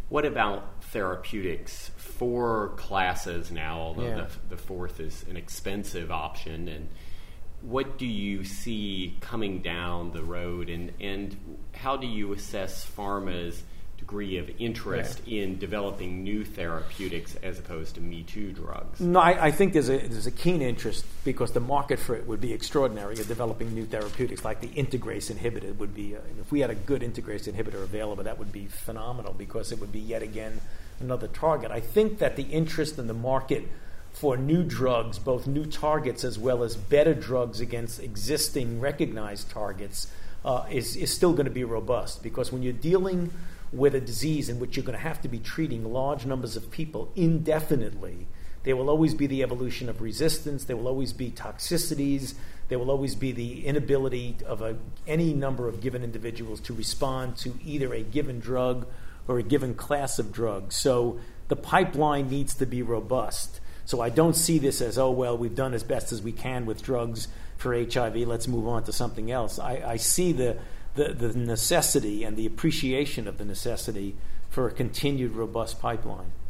What about therapeutics? 4 classes now, although the fourth is an expensive option. And what do you see coming down the road? And how do you assess pharma's degree of interest in developing new therapeutics as opposed to Me Too drugs? No, I think there's a keen interest because the market for it would be extraordinary of developing new therapeutics, like the integrase inhibitor would be. If we had a good integrase inhibitor available, that would be phenomenal because it would be yet again another target. I think that the interest in the market for new drugs, both new targets as well as better drugs against existing recognized targets, is still going to be robust because when you're dealing with a disease in which you're going to have to be treating large numbers of people indefinitely, there will always be the evolution of resistance, there will always be toxicities, there will always be the inability of any number of given individuals to respond to either a given drug or a given class of drugs. So the pipeline needs to be robust. So I don't see this as, we've done as best as we can with drugs for HIV, let's move on to something else. I see the necessity and the appreciation of the necessity for a continued robust pipeline.